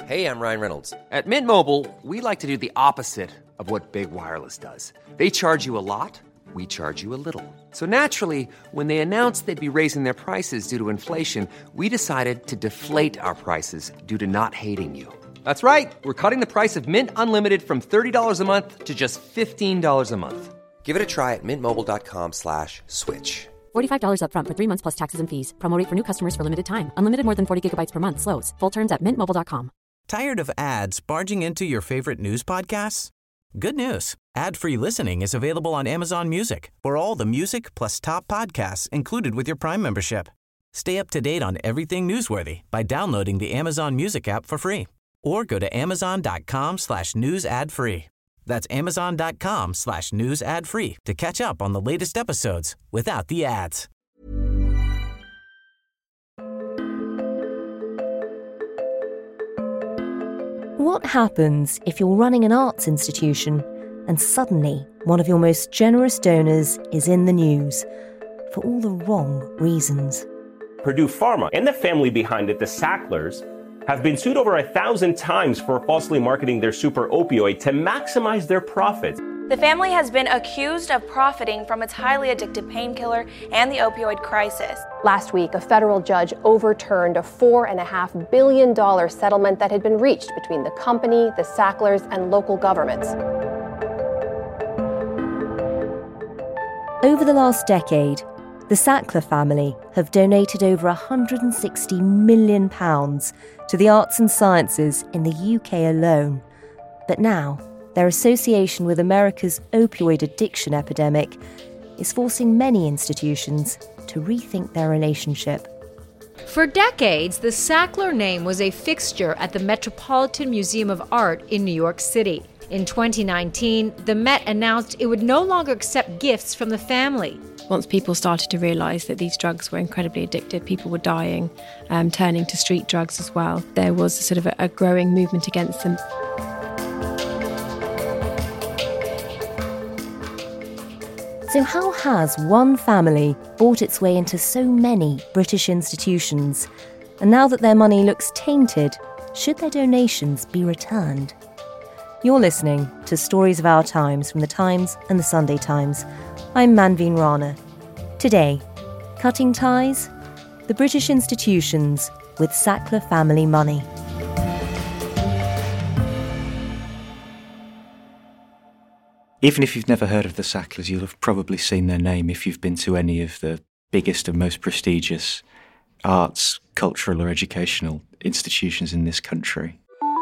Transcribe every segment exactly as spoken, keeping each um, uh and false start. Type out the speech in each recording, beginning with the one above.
Hey, I'm Ryan Reynolds. At Mint Mobile, we like to do the opposite of what Big Wireless does. They charge you a lot, we charge you a little. So naturally, when they announced they'd be raising their prices due to inflation, we decided to deflate our prices due to not hating you. That's right. We're cutting the price of Mint Unlimited from thirty dollars a month to just fifteen dollars a month. Give it a try at mintmobile.com slash switch. forty-five dollars up front for three months plus taxes and fees. Promo rate for new customers for limited time. Unlimited more than forty gigabytes per month. Slows full terms at mint mobile dot com. Tired of ads barging into your favorite news podcasts? Good news. Ad-free listening is available on Amazon Music for all the music plus top podcasts included with your Prime membership. Stay up to date on everything newsworthy by downloading the Amazon Music app for free or go to amazon.com slash news ad free. That's amazon.com slash news ad free to catch up on the latest episodes without the ads. What happens if you're running an arts institution and suddenly one of your most generous donors is in the news for all the wrong reasons? Purdue Pharma and the family behind it, the Sacklers, have been sued over a thousand times for falsely marketing their super opioid to maximize their profits. The family has been accused of profiting from its highly addictive painkiller and the opioid crisis. Last week, a federal judge overturned a four point five billion dollars settlement that had been reached between the company, the Sacklers, and local governments. Over the last decade, the Sackler family have donated over one hundred sixty million pounds to the arts and sciences in the U K alone. But now, their association with America's opioid addiction epidemic is forcing many institutions to rethink their relationship. For decades, the Sackler name was a fixture at the Metropolitan Museum of Art in New York City. In twenty nineteen, the Met announced it would no longer accept gifts from the family. Once people started to realise that these drugs were incredibly addictive, people were dying, um, turning to street drugs as well. There was a sort of a, a growing movement against them. So how has one family bought its way into so many British institutions? And now that their money looks tainted, should their donations be returned? You're listening to Stories of Our Times from The Times and The Sunday Times. I'm Manveen Rana. Today, cutting ties? The British institutions with Sackler family money. Even if you've never heard of the Sacklers, you'll have probably seen their name if you've been to any of the biggest and most prestigious arts, cultural or educational institutions in this country.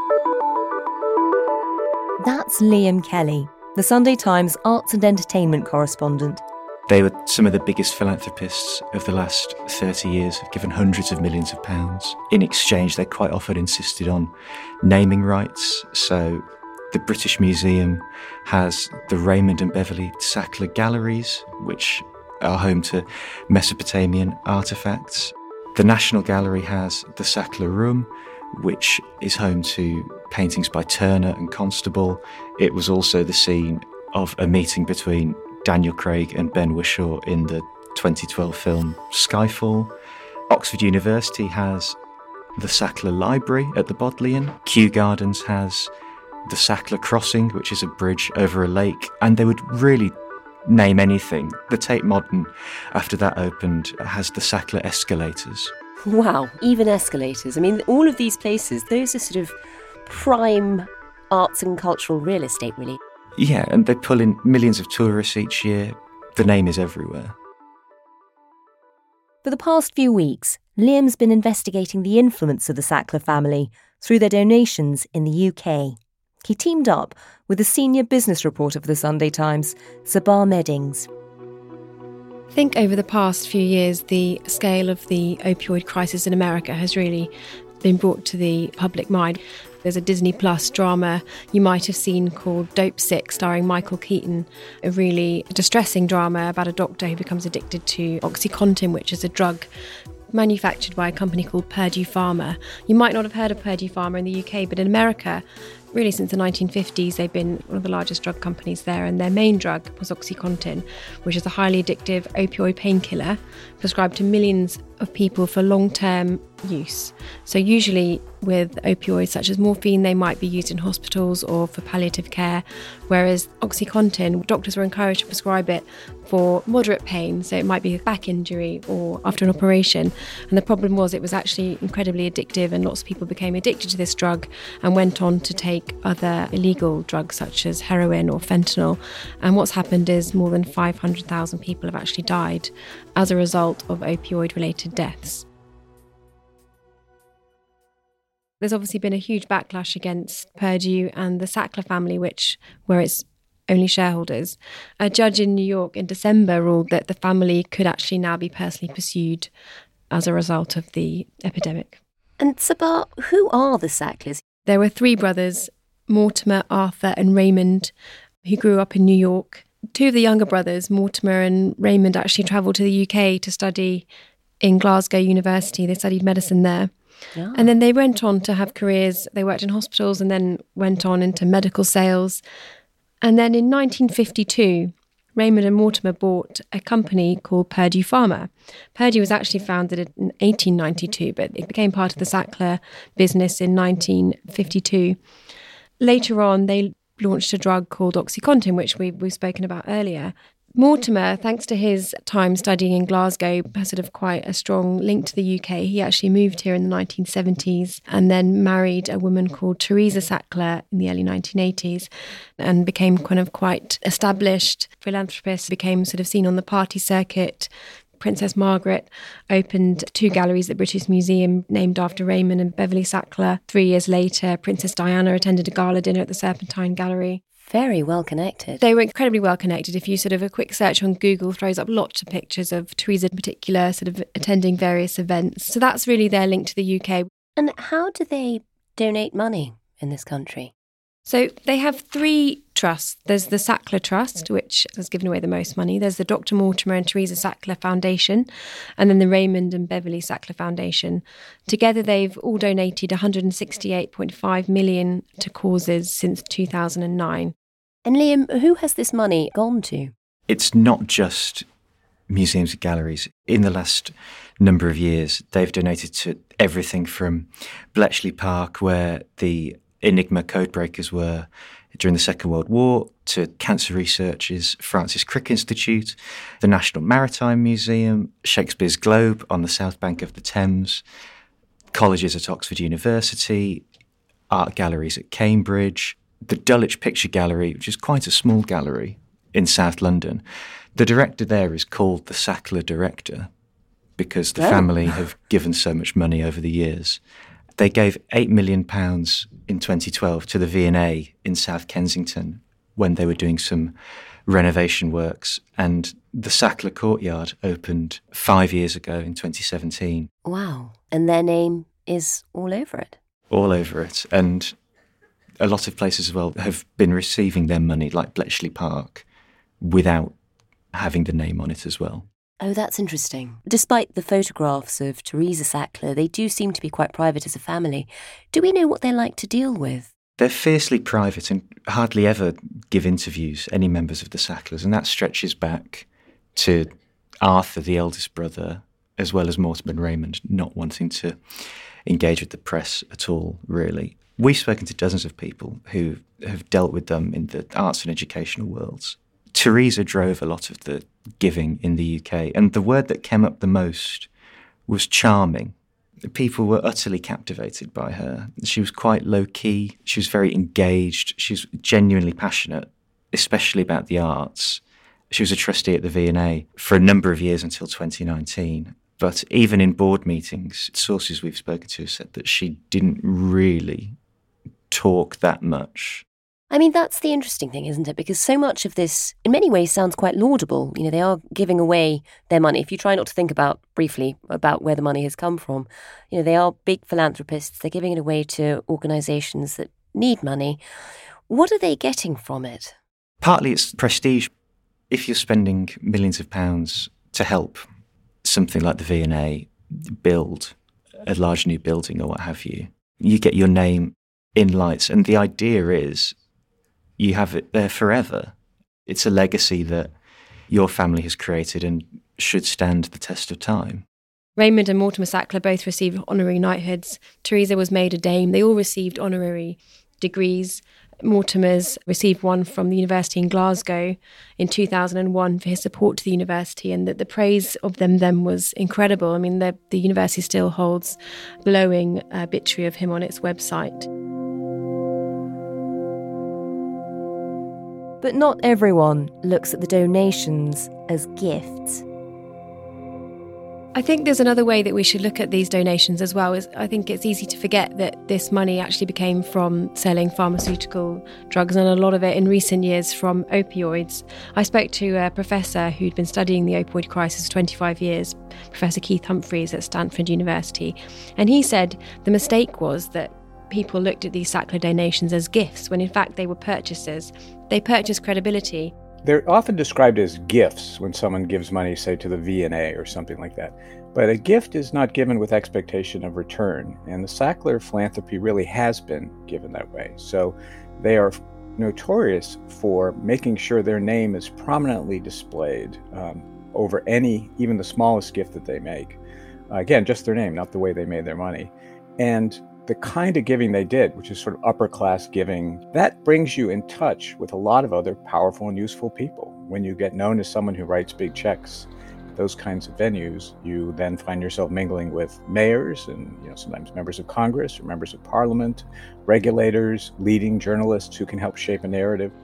That's Liam Kelly, the Sunday Times arts and entertainment correspondent. They were some of the biggest philanthropists of the last thirty years, have given hundreds of millions of pounds. In exchange, they quite often insisted on naming rights, so the British Museum has the Raymond and Beverly Sackler Galleries, which are home to Mesopotamian artefacts. The National Gallery has the Sackler Room, which is home to paintings by Turner and Constable. It was also the scene of a meeting between Daniel Craig and Ben Whishaw in the twenty twelve film Skyfall. Oxford University has the Sackler Library at the Bodleian. Kew Gardens has the Sackler Crossing, which is a bridge over a lake, and they would really name anything. The Tate Modern, after that opened, has the Sackler Escalators. Wow, even escalators. I mean, all of these places, those are sort of prime arts and cultural real estate, really. Yeah, and they pull in millions of tourists each year. The name is everywhere. For the past few weeks, Liam's been investigating the influence of the Sackler family through their donations in the U K. He teamed up with the senior business reporter for the Sunday Times, Zabar Meddings. I think over the past few years, the scale of the opioid crisis in America has really been brought to the public mind. There's a Disney Plus drama you might have seen called Dopesick, starring Michael Keaton, a really distressing drama about a doctor who becomes addicted to OxyContin, which is a drug manufactured by a company called Purdue Pharma. You might not have heard of Purdue Pharma in the U K, but in America, really since the nineteen fifties, they've been one of the largest drug companies there, and their main drug was OxyContin, which is a highly addictive opioid painkiller prescribed to millions of people for long-term use. So usually with opioids such as morphine, they might be used in hospitals or for palliative care, whereas OxyContin, doctors were encouraged to prescribe it for moderate pain, so it might be a back injury or after an operation. And the problem was it was actually incredibly addictive, and lots of people became addicted to this drug and went on to take other illegal drugs such as heroin or fentanyl. And what's happened is more than five hundred thousand people have actually died as a result of opioid-related deaths. There's obviously been a huge backlash against Purdue and the Sackler family, which were its only shareholders. A judge in New York in December ruled that the family could actually now be personally pursued as a result of the epidemic. And Sabah, who are the Sacklers? There were three brothers, Mortimer, Arthur and Raymond, who grew up in New York. Two of the younger brothers, Mortimer and Raymond, actually travelled to the U K to study in Glasgow University. They studied medicine there. Oh. And then they went on to have careers. They worked in hospitals and then went on into medical sales. And then in nineteen fifty-two, Raymond and Mortimer bought a company called Purdue Pharma. Purdue was actually founded in eighteen ninety-two, but it became part of the Sackler business in nineteen fifty-two. Later on, they launched a drug called OxyContin, which we, we've spoken about earlier. Mortimer, thanks to his time studying in Glasgow, has sort of quite a strong link to the U K. He actually moved here in the nineteen seventies and then married a woman called Teresa Sackler in the early nineteen eighties and became kind of quite established philanthropist, became sort of seen on the party circuit. Princess Margaret opened two galleries at the British Museum named after Raymond and Beverly Sackler. Three years later, Princess Diana attended a gala dinner at the Serpentine Gallery. Very well connected. They were incredibly well connected. If you sort of a quick search on Google throws up lots of pictures of Teresa in particular sort of attending various events. So that's really their link to the U K. And how do they donate money in this country? So they have three trusts. There's the Sackler Trust, which has given away the most money. There's the Doctor Mortimer and Teresa Sackler Foundation, and then the Raymond and Beverly Sackler Foundation. Together, they've all donated one hundred sixty-eight point five million dollars to causes since two thousand nine. And Liam, who has this money gone to? It's not just museums and galleries. In the last number of years, they've donated to everything from Bletchley Park, where the Enigma codebreakers were during the Second World War, to cancer researchers, Francis Crick Institute, the National Maritime Museum, Shakespeare's Globe on the south bank of the Thames, colleges at Oxford University, art galleries at Cambridge, the Dulwich Picture Gallery, which is quite a small gallery in South London. The director there is called the Sackler Director because the oh. family have given so much money over the years. They gave eight million pounds in twenty twelve to the V and A in South Kensington when they were doing some renovation works, and the Sackler Courtyard opened five years ago in twenty seventeen. Wow. And their name is all over it. All over it. And a lot of places as well have been receiving their money, like Bletchley Park, without having the name on it as well. Oh, that's interesting. Despite the photographs of Teresa Sackler, they do seem to be quite private as a family. Do we know what they like to deal with? They're fiercely private and hardly ever give interviews, any members of the Sacklers, and that stretches back to Arthur, the eldest brother, as well as Mortimer and Raymond, not wanting to engage with the press at all, really. We've spoken to dozens of people who have dealt with them in the arts and educational worlds. Teresa drove a lot of the giving in the U K, and the word that came up the most was charming. People were utterly captivated by her. She was quite low-key. She was very engaged. She was genuinely passionate, especially about the arts. She was a trustee at the V and A for a number of years until twenty nineteen. But even in board meetings, sources we've spoken to said that she didn't really talk that much. I mean, that's the interesting thing, isn't it? Because so much of this, in many ways, sounds quite laudable. You know, they are giving away their money. If you try not to think about, briefly, about where the money has come from, you know, they are big philanthropists. They're giving it away to organisations that need money. What are they getting from it? Partly it's prestige. If you're spending millions of pounds to help something like the V and A build a large new building or what have you, you get your name in lights. And the idea is you have it there forever. It's a legacy that your family has created and should stand the test of time. Raymond and Mortimer Sackler both received honorary knighthoods. Teresa was made a dame. They all received honorary degrees. Mortimer's received one from the University in Glasgow in two thousand one for his support to the university, and that the praise of them then was incredible. I mean, the, the university still holds glowing obituary of him on its website. But not everyone looks at the donations as gifts. I think there's another way that we should look at these donations as well. Is I think it's easy to forget that this money actually became from selling pharmaceutical drugs, and a lot of it in recent years from opioids. I spoke to a professor who'd been studying the opioid crisis for twenty-five years, Professor Keith Humphreys at Stanford University, and he said the mistake was that people looked at these Sackler donations as gifts, when in fact they were purchases. They purchased credibility. They're often described as gifts when someone gives money, say, to the V and A or something like that. But a gift is not given with expectation of return, and the Sackler philanthropy really has been given that way. So they are notorious for making sure their name is prominently displayed um, over any, even the smallest gift that they make. Uh, again, just their name, not the way they made their money. And the kind of giving they did, which is sort of upper class giving, that brings you in touch with a lot of other powerful and useful people. When you get known as someone who writes big checks, those kinds of venues, you then find yourself mingling with mayors and, you know, sometimes members of Congress or members of parliament, regulators, leading journalists who can help shape a narrative.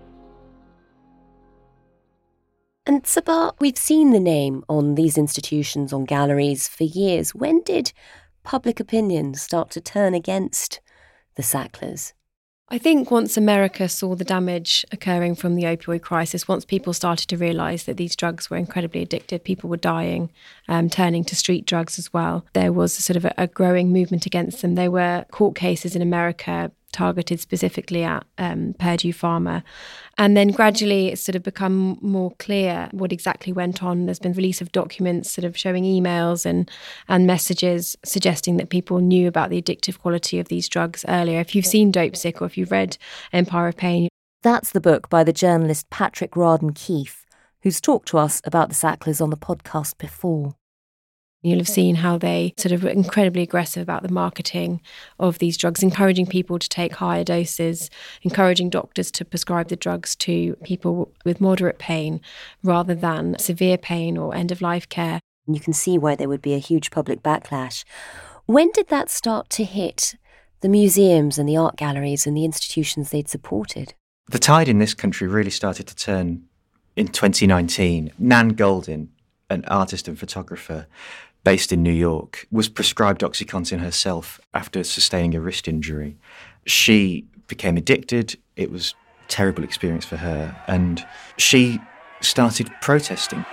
And Sabah, we've seen the name on these institutions, on galleries for years. When did public opinion start to turn against the Sacklers? I think once America saw the damage occurring from the opioid crisis, once people started to realise that these drugs were incredibly addictive, people were dying, um, turning to street drugs as well, there was a sort of a, a growing movement against them. There were court cases in America targeted specifically at um, Purdue Pharma. And then gradually it's sort of become more clear what exactly went on. There's been release of documents sort of showing emails and, and messages suggesting that people knew about the addictive quality of these drugs earlier. If you've seen Dopesick or if you've read Empire of Pain. That's the book by the journalist Patrick Radden Keefe, who's talked to us about the Sacklers on the podcast before. You'll have seen how they sort of were incredibly aggressive about the marketing of these drugs, encouraging people to take higher doses, encouraging doctors to prescribe the drugs to people with moderate pain rather than severe pain or end-of-life care. You can see why there would be a huge public backlash. When did that start to hit the museums and the art galleries and the institutions they'd supported? The tide in this country really started to turn in twenty nineteen. Nan Goldin, an artist and photographer based in New York, was prescribed OxyContin herself after sustaining a wrist injury. She became addicted. It was a terrible experience for her, and she started protesting.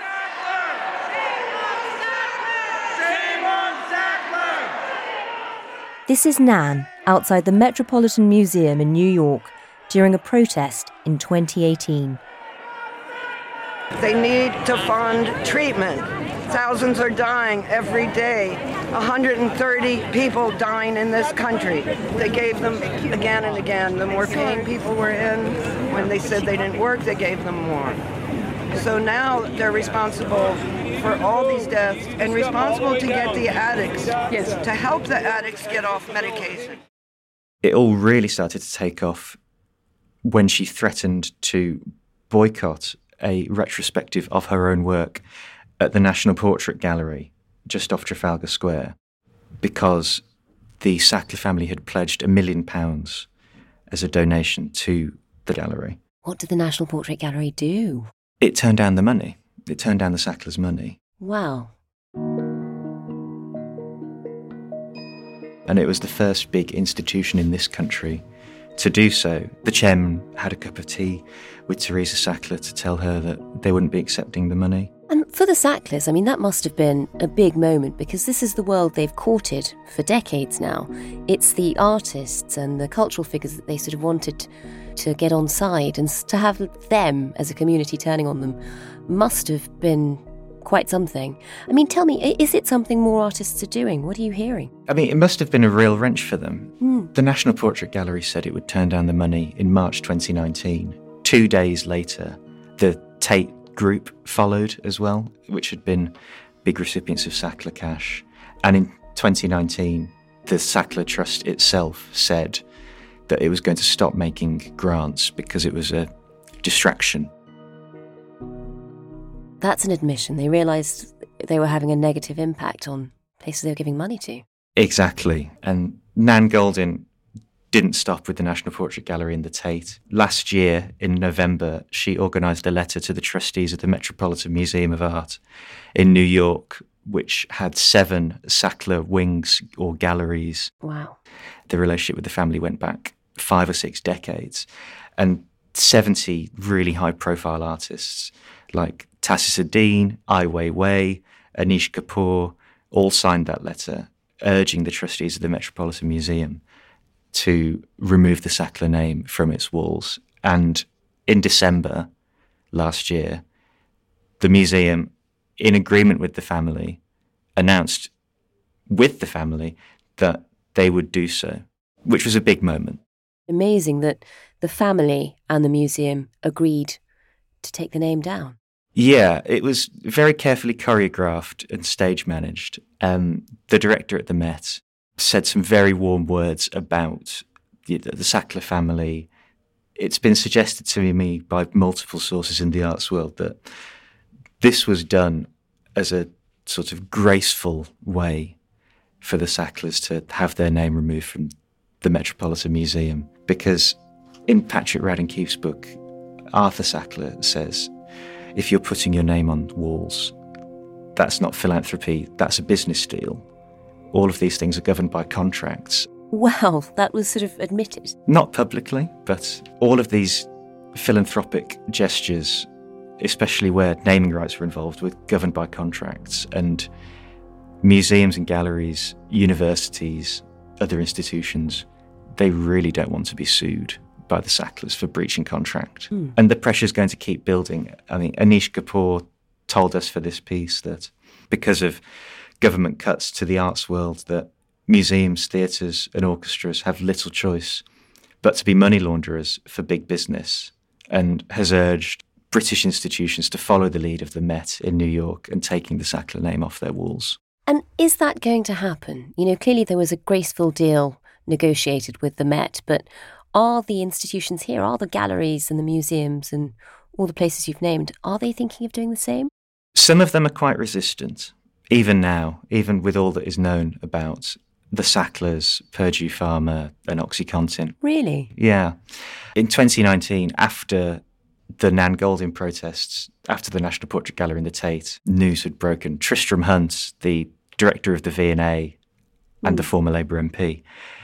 This is Nan outside the Metropolitan Museum in New York during a protest in twenty eighteen. They need to fund treatment. Thousands are dying every day. one hundred thirty people dying in this country. They gave them again and again. The more pain people were in, when they said they didn't work, they gave them more. So now they're responsible for all these deaths and responsible to get the addicts, yes, to help the addicts get off medication. It all really started to take off when she threatened to boycott a retrospective of her own work at the National Portrait Gallery just off Trafalgar Square, because the Sackler family had pledged a million pounds as a donation to the gallery. What did the National Portrait Gallery do? It turned down the money. It turned down the Sacklers' money. Wow. And it was the first big institution in this country to do so. The chairman had a cup of tea with Teresa Sackler to tell her that they wouldn't be accepting the money. And for the Sacklers, I mean, that must have been a big moment, because this is the world they've courted for decades now. It's the artists and the cultural figures that they sort of wanted to get on side, and to have them as a community turning on them must have been quite something. I mean, tell me, is it something more artists are doing? What are you hearing? I mean, it must have been a real wrench for them. Mm. The National Portrait Gallery said it would turn down the money in March twenty nineteen. Two days later, the Tate Group followed as well, which had been big recipients of Sackler cash. And in twenty nineteen, the Sackler Trust itself said that it was going to stop making grants because it was a distraction. That's an admission. They realised they were having a negative impact on places they were giving money to. Exactly. And Nan Goldin didn't stop with the National Portrait Gallery and the Tate. Last year, in November, she organised a letter to the trustees of the Metropolitan Museum of Art in New York, which had seven Sackler wings or galleries. Wow. The relationship with the family went back five or six decades. And seventy really high-profile artists like Tassis Adine, Ai Weiwei, Anish Kapoor all signed that letter urging the trustees of the Metropolitan Museum to remove the Sackler name from its walls. And in December last year, the museum, in agreement with the family, announced with the family that they would do so, which was a big moment. Amazing that the family and the museum agreed to take the name down. Yeah, it was very carefully choreographed and stage managed. Um, the director at the Met said some very warm words about the, the Sackler family. It's been suggested to me by multiple sources in the arts world that this was done as a sort of graceful way for the Sacklers to have their name removed from the Metropolitan Museum. Because in Patrick Radden Keefe's book, Arthur Sackler says, if you're putting your name on walls, that's not philanthropy, that's a business deal. All of these things are governed by contracts. Wow, that was sort of admitted. Not publicly, but all of these philanthropic gestures, especially where naming rights were involved, were governed by contracts. And museums and galleries, universities, other institutions, they really don't want to be sued by the Sacklers for breaching contract. Mm. And the pressure's going to keep building. I mean, Anish Kapoor told us for this piece that because of government cuts to the arts world, that museums, theatres and orchestras have little choice but to be money launderers for big business, and has urged British institutions to follow the lead of the Met in New York and taking the Sackler name off their walls. And is that going to happen? You know, clearly there was a graceful deal negotiated with the Met, but are the institutions here, are the galleries and the museums and all the places you've named, are they thinking of doing the same? Some of them are quite resistant, even now, even with all that is known about the Sacklers, Purdue Pharma and OxyContin. Really? Yeah. In twenty nineteen, after the Nan Goldin protests, after the National Portrait Gallery and the Tate, news had broken. Tristram Hunt, the director of the V and A and mm. the former Labour M P,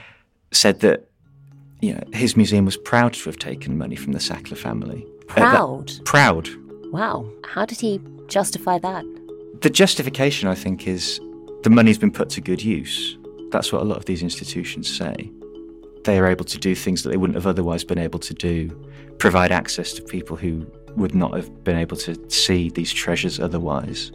said that you know, his museum was proud to have taken money from the Sackler family. Proud? Uh, that, proud. Wow. How did he justify that? The justification, I think, is the money's been put to good use. That's what a lot of these institutions say. They are able to do things that they wouldn't have otherwise been able to do, provide access to people who would not have been able to see these treasures otherwise.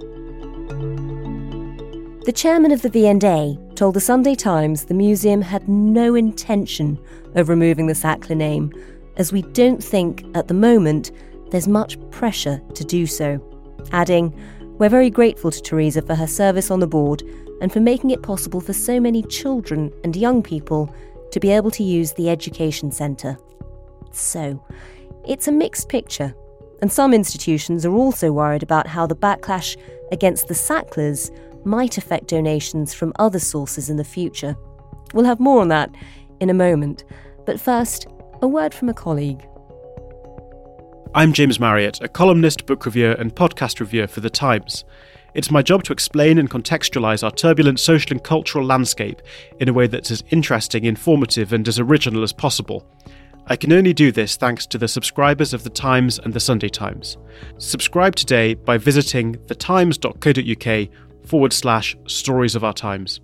The chairman of the V and A told the Sunday Times the museum had no intention of removing the Sackler name, as we don't think, at the moment, there's much pressure to do so. Adding, we're very grateful to Teresa for her service on the board and for making it possible for so many children and young people to be able to use the Education Centre. So, it's a mixed picture, and some institutions are also worried about how the backlash against the Sacklers might affect donations from other sources in the future. We'll have more on that in a moment, but first, a word from a colleague. I'm James Marriott, a columnist, book reviewer and podcast reviewer for The Times. It's my job to explain and contextualise our turbulent social and cultural landscape in a way that's as interesting, informative and as original as possible. I can only do this thanks to the subscribers of The Times and The Sunday Times. Subscribe today by visiting thetimes.co.uk forward slash stories of our times.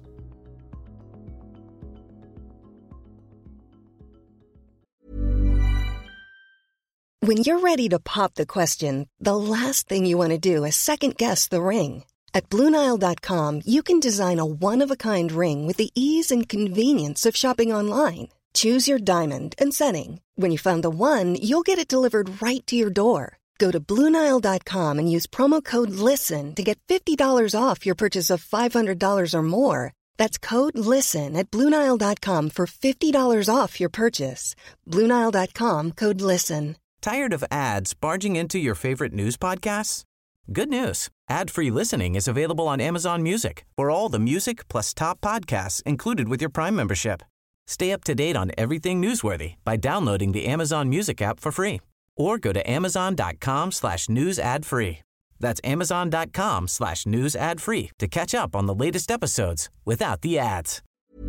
When you're ready to pop the question, the last thing you want to do is second-guess the ring. At Blue Nile dot com, you can design a one-of-a-kind ring with the ease and convenience of shopping online. Choose your diamond and setting. When you find the one, you'll get it delivered right to your door. Go to Blue Nile dot com and use promo code LISTEN to get fifty dollars off your purchase of five hundred dollars or more. That's code LISTEN at Blue Nile dot com for fifty dollars off your purchase. Blue Nile dot com, code LISTEN. Tired of ads barging into your favorite news podcasts? Good news. Ad-free listening is available on Amazon Music for all the music plus top podcasts included with your Prime membership. Stay up to date on everything newsworthy by downloading the Amazon Music app for free or go to amazon.com slash news ad free. That's amazon.com slash news ad free to catch up on the latest episodes without the ads.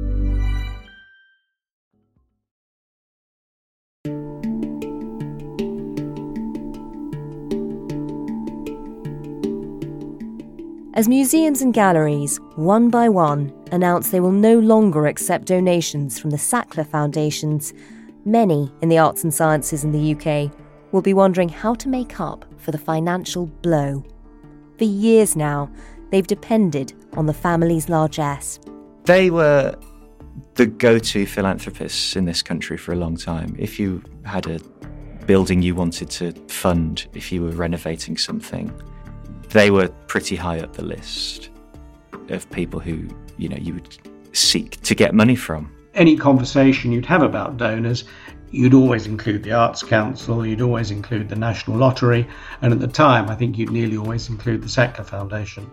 As museums and galleries, one by one, announce they will no longer accept donations from the Sackler Foundations, many in the arts and sciences in the U K will be wondering how to make up for the financial blow. For years now, they've depended on the family's largesse. They were the go-to philanthropists in this country for a long time. If you had a building you wanted to fund, if you were renovating something, they were pretty high up the list of people who, you know, you would seek to get money from. Any conversation you'd have about donors, you'd always include the Arts Council, you'd always include the National Lottery, and at the time I think you'd nearly always include the Sackler Foundation.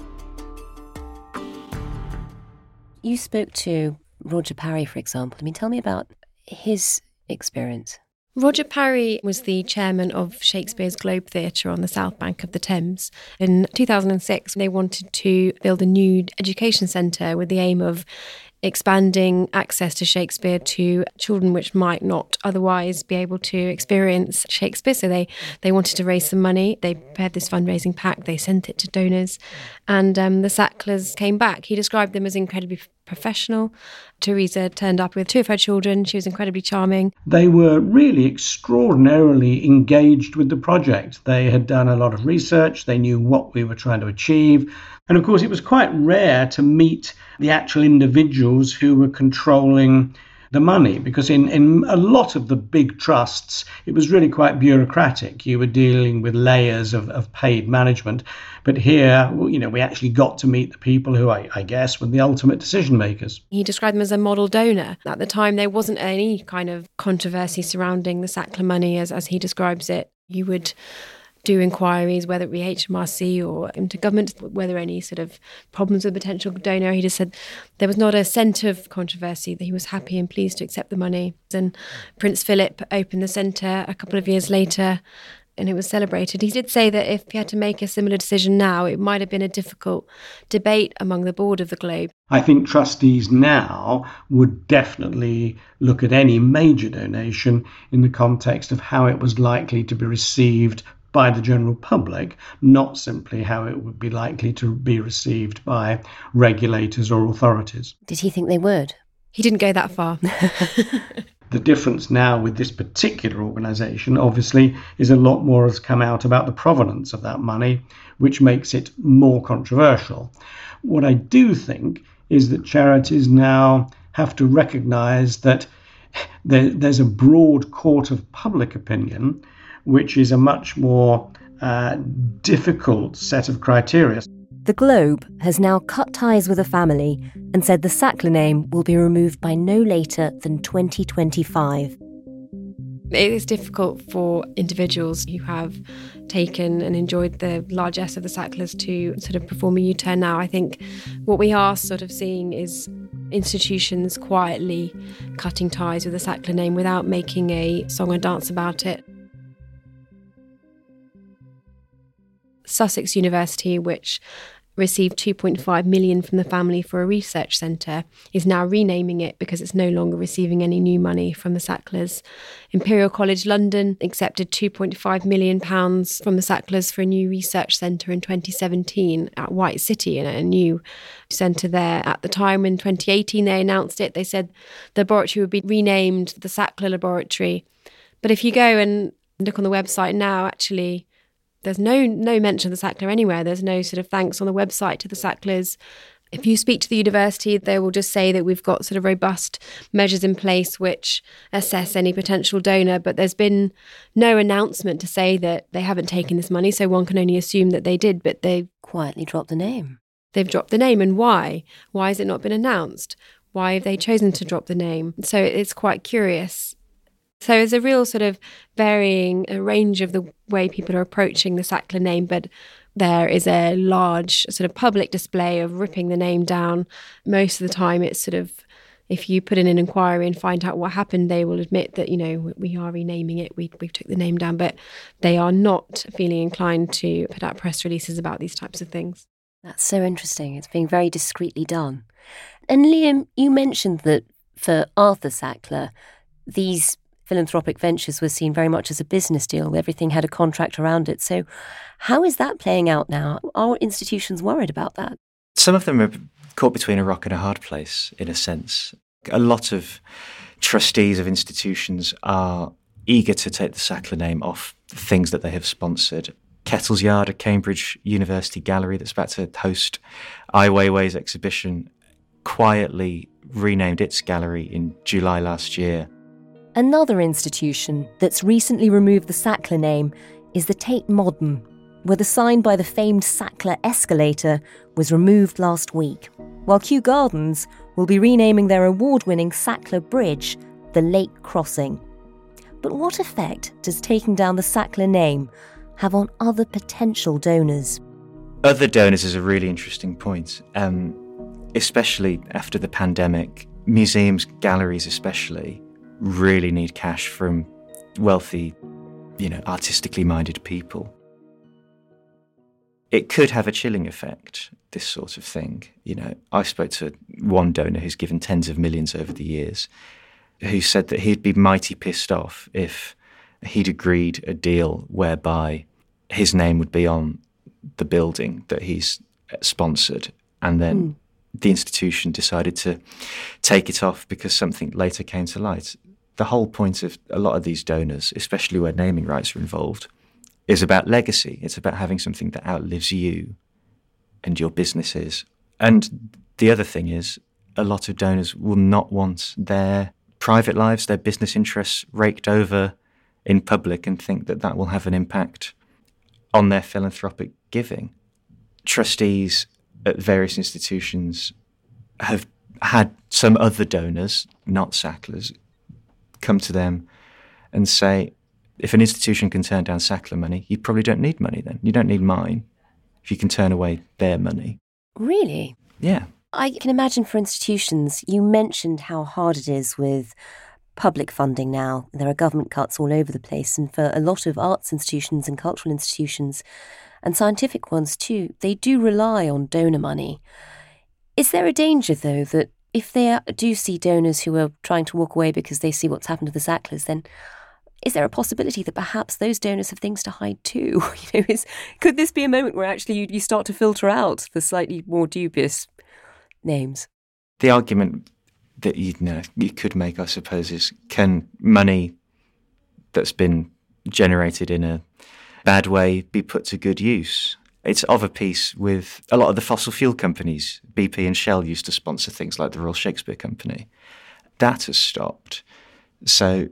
You spoke to Roger Parry, for example. I mean, tell me about his experience. Roger Parry was the chairman of Shakespeare's Globe Theatre on the south bank of the Thames. In two thousand six, they wanted to build a new education centre with the aim of expanding access to Shakespeare to children which might not otherwise be able to experience Shakespeare. So they, they wanted to raise some money. They prepared this fundraising pack. They sent it to donors. And um, the Sacklers came back. He described them as incredibly professional. Teresa turned up with two of her children. She was incredibly charming. They were really extraordinarily engaged with the project. They had done a lot of research. They knew what we were trying to achieve. And of course, it was quite rare to meet the actual individuals who were controlling the money, because in, in a lot of the big trusts, it was really quite bureaucratic. You were dealing with layers of, of paid management. But here, you know, we actually got to meet the people who, I, I guess, were the ultimate decision makers. He described them as a model donor. At the time, there wasn't any kind of controversy surrounding the Sackler money, as, as he describes it. You would do inquiries, whether it be H M R C or into government, whether any sort of problems with potential donor. He just said there was not a cent of controversy, that he was happy and pleased to accept the money. And Prince Philip opened the centre a couple of years later and it was celebrated. He did say that if he had to make a similar decision now, it might have been a difficult debate among the board of the Globe. I think trustees now would definitely look at any major donation in the context of how it was likely to be received by the general public, not simply how it would be likely to be received by regulators or authorities. Did he think they would? He didn't go that far. The difference now with this particular organisation, obviously, is a lot more has come out about the provenance of that money, which makes it more controversial. What I do think is that charities now have to recognise that there, there's a broad court of public opinion, which is a much more uh, difficult set of criteria. The Globe has now cut ties with the family and said the Sackler name will be removed by no later than twenty twenty-five. It is difficult for individuals who have taken and enjoyed the largesse of the Sacklers to sort of perform a U-turn now. I think what we are sort of seeing is institutions quietly cutting ties with the Sackler name without making a song and dance about it. Sussex University, which received two point five million dollars from the family for a research centre, is now renaming it because it's no longer receiving any new money from the Sacklers. Imperial College London accepted two point five million pounds from the Sacklers for a new research centre in twenty seventeen at White City, and a new centre there. At the time in twenty eighteen they announced it. They said the laboratory would be renamed the Sackler Laboratory. But if you go and look on the website now, actually, there's no no mention of the Sackler anywhere. There's no sort of thanks on the website to the Sacklers. If you speak to the university, they will just say that we've got sort of robust measures in place which assess any potential donor, but there's been no announcement to say that they haven't taken this money, so one can only assume that they did, but they've quietly dropped the name. They've dropped the name, and why? Why has it not been announced? Why have they chosen to drop the name? So it's quite curious. So there's a real sort of varying a range of the way people are approaching the Sackler name, but there is a large sort of public display of ripping the name down. Most of the time it's sort of, if you put in an inquiry and find out what happened, they will admit that, you know, we are renaming it, we we took the name down, but they are not feeling inclined to put out press releases about these types of things. That's so interesting. It's being very discreetly done. And Liam, you mentioned that for Arthur Sackler, these philanthropic ventures were seen very much as a business deal. Everything had a contract around it. So how is that playing out now? Are institutions worried about that? Some of them are caught between a rock and a hard place, in a sense. A lot of trustees of institutions are eager to take the Sackler name off the things that they have sponsored. Kettle's Yard, a Cambridge University gallery that's about to host Ai Weiwei's exhibition, quietly renamed its gallery in July last year. Another institution that's recently removed the Sackler name is the Tate Modern, where the sign by the famed Sackler escalator was removed last week, while Kew Gardens will be renaming their award-winning Sackler Bridge the Lake Crossing. But what effect does taking down the Sackler name have on other potential donors? Other donors is a really interesting point, um, especially after the pandemic. Museums, galleries especially, really need cash from wealthy, you know, artistically minded people. It could have a chilling effect, this sort of thing. You know, I spoke to one donor who's given tens of millions over the years, who said that he'd be mighty pissed off if he'd agreed a deal whereby his name would be on the building that he's sponsored, and then mm. the institution decided to take it off because something later came to light. The whole point of a lot of these donors, especially where naming rights are involved, is about legacy. It's about having something that outlives you and your businesses. And the other thing is, a lot of donors will not want their private lives, their business interests raked over in public and think that that will have an impact on their philanthropic giving. Trustees at various institutions have had some other donors, not Sacklers, come to them and say, if an institution can turn down Sackler money, you probably don't need money then. You don't need mine if you can turn away their money. Really? Yeah. I can imagine for institutions, you mentioned how hard it is with public funding now. There are government cuts all over the place, and for a lot of arts institutions and cultural institutions, and scientific ones too, they do rely on donor money. Is there a danger, though, that if they do see donors who are trying to walk away because they see what's happened to the Sacklers, then is there a possibility that perhaps those donors have things to hide too? You know, is, could this be a moment where actually you, you start to filter out the slightly more dubious names? The argument that you know you could make, I suppose, is can money that's been generated in a bad way be put to good use? It's of a piece with a lot of the fossil fuel companies. B P and Shell used to sponsor things like the Royal Shakespeare Company. That has stopped. So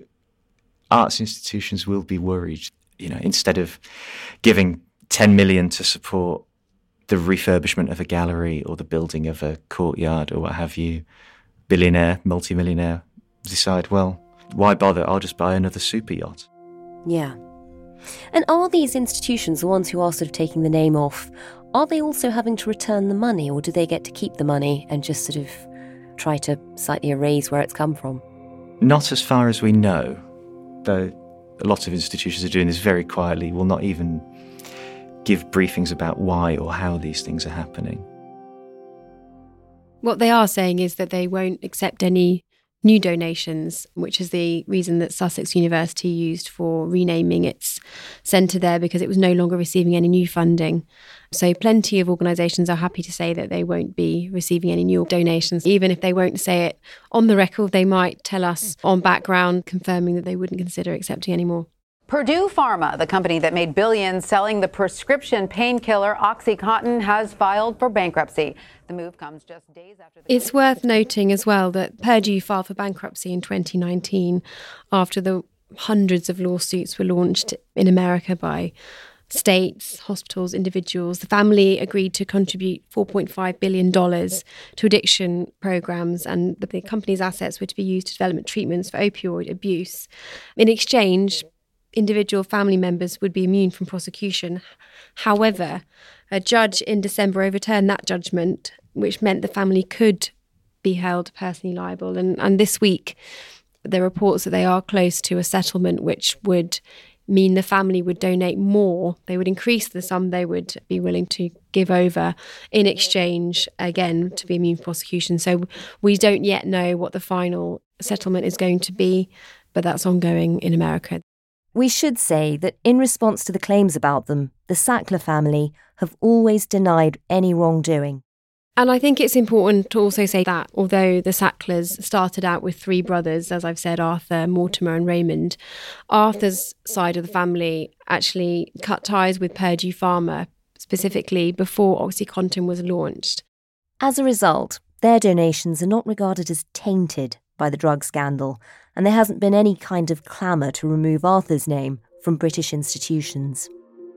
arts institutions will be worried. You know, instead of giving ten million to support the refurbishment of a gallery or the building of a courtyard or what have you, billionaire, multimillionaire decide, well, why bother? I'll just buy another super yacht. Yeah. And are these institutions, the ones who are sort of taking the name off, are they also having to return the money, or do they get to keep the money and just sort of try to slightly erase where it's come from? Not as far as we know, though a lot of institutions are doing this very quietly, will not even give briefings about why or how these things are happening. What they are saying is that they won't accept any new donations, which is the reason that Sussex University used for renaming its centre there, because it was no longer receiving any new funding. So plenty of organisations are happy to say that they won't be receiving any new donations. Even if they won't say it on the record, they might tell us on background, confirming that they wouldn't consider accepting any more. Purdue Pharma, the company that made billions selling the prescription painkiller OxyContin, has filed for bankruptcy. The move comes just days after the... It's worth noting as well that Purdue filed for bankruptcy in twenty nineteen after the hundreds of lawsuits were launched in America by states, hospitals, individuals. The family agreed to contribute four point five billion dollars to addiction programs, and the company's assets were to be used to develop treatments for opioid abuse. In exchange, individual family members would be immune from prosecution. However, a judge in December overturned that judgment, which meant the family could be held personally liable. And, and this week, there are reports that they are close to a settlement which would mean the family would donate more. They would increase the sum they would be willing to give over in exchange, again, to be immune from prosecution. So we don't yet know what the final settlement is going to be, but that's ongoing in America. We should say that in response to the claims about them, the Sackler family have always denied any wrongdoing. And I think it's important to also say that although the Sacklers started out with three brothers, as I've said, Arthur, Mortimer and Raymond, Arthur's side of the family actually cut ties with Purdue Pharma, specifically before OxyContin was launched. As a result, their donations are not regarded as tainted by the drug scandal, and there hasn't been any kind of clamour to remove Arthur's name from British institutions.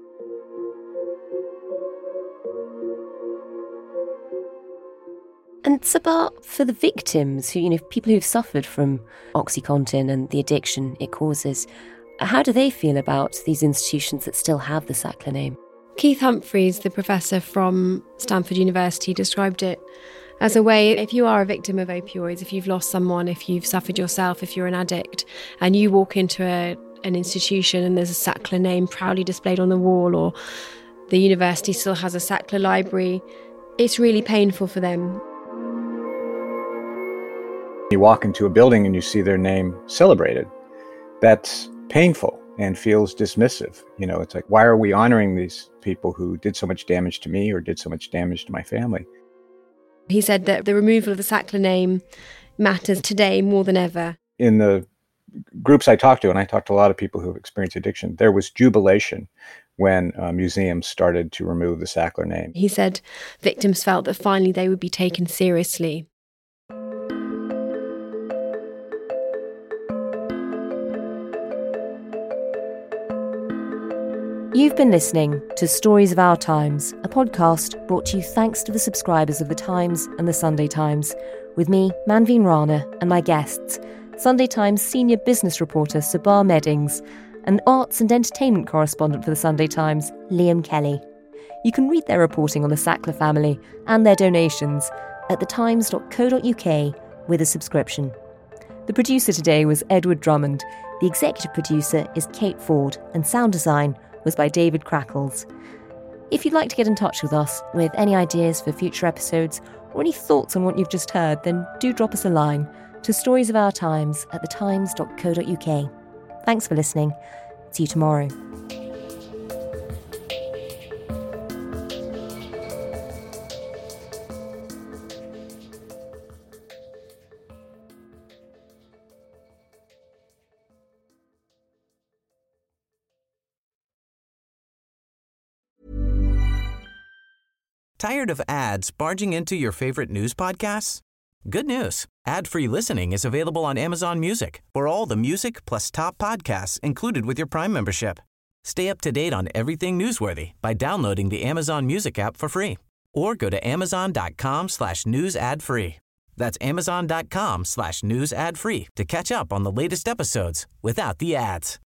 And Sabah, for the victims, who, you know, people who've suffered from OxyContin and the addiction it causes, how do they feel about these institutions that still have the Sackler name? Keith Humphreys, the professor from Stanford University, described it as a way, if you are a victim of opioids, if you've lost someone, if you've suffered yourself, if you're an addict, and you walk into a, an institution and there's a Sackler name proudly displayed on the wall, or the university still has a Sackler library, it's really painful for them. You walk into a building and you see their name celebrated. That's painful and feels dismissive. You know, it's like, why are we honoring these people who did so much damage to me or did so much damage to my family? He said that the removal of the Sackler name matters today more than ever. In the groups I talked to, and I talked to a lot of people who have experienced addiction, there was jubilation when uh, museums started to remove the Sackler name. He said victims felt that finally they would be taken seriously. You've been listening to Stories of Our Times, a podcast brought to you thanks to the subscribers of The Times and The Sunday Times, with me, Manveen Rana, and my guests, Sunday Times senior business reporter Sabah Meddings and arts and entertainment correspondent for The Sunday Times, Liam Kelly. You can read their reporting on the Sackler family and their donations at the times dot co dot uk with a subscription. The producer today was Edward Drummond, the executive producer is Kate Ford, and sound design was by David Crackles. If you'd like to get in touch with us with any ideas for future episodes or any thoughts on what you've just heard, then do drop us a line to Stories of Our Times at the times dot co dot uk. Thanks for listening. See you tomorrow. Tired of ads barging into your favorite news podcasts? Good news. Ad-free listening is available on Amazon Music for all the music plus top podcasts included with your Prime membership. Stay up to date on everything newsworthy by downloading the Amazon Music app for free or go to amazon.com slash news ad free. That's amazon.com slash news ad free to catch up on the latest episodes without the ads.